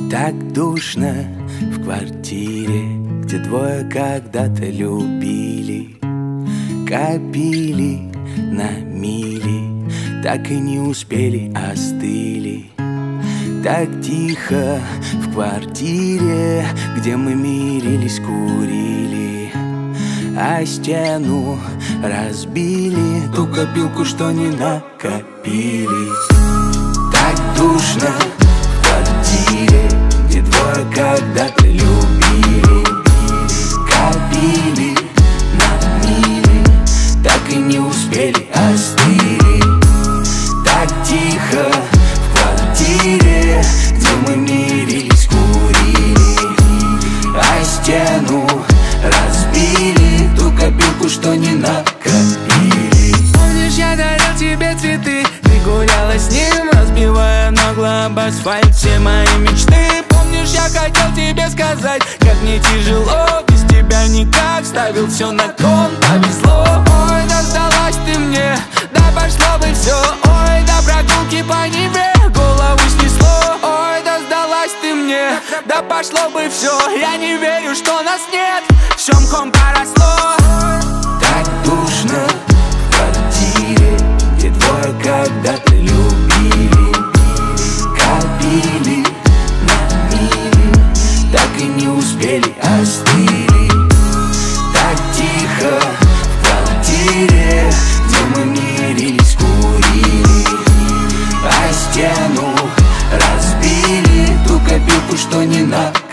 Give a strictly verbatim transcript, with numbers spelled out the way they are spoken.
Так душно в квартире, где двое когда-то любили, копили на мили, так и не успели, остыли. Так тихо в квартире, где мы мирились, курили, а стену разбили, ту копилку, что не накопили. Так душно в квартире, где двое когда-то любили, копили на мили, так и не успели, остыли. Так тихо в квартире, где мы мирились, курили, а стену разбили, ту копилку, что не накопили. Помнишь, я дарил тебе цветы, ты гуляла с ним, разбивая нагло об асфальт все мои мечты. Помнишь, я хотел тебе сказать, как мне тяжело, без тебя никак, ставил все на кон, повезло. Ой, да сдалась ты мне, да пошло бы все. Ой, да прогулки по Неве голову снесло. Ой, да сдалась ты мне, да пошло бы все. Я не верю, что нас нет, все мхом поросло. Так душно в квартире, где двое когда-то любили, копили на мили, так и не успели, остыли. Так тихо в квартире, где мы мирились, курили, а стену разбили, ту копилку, что не накопили.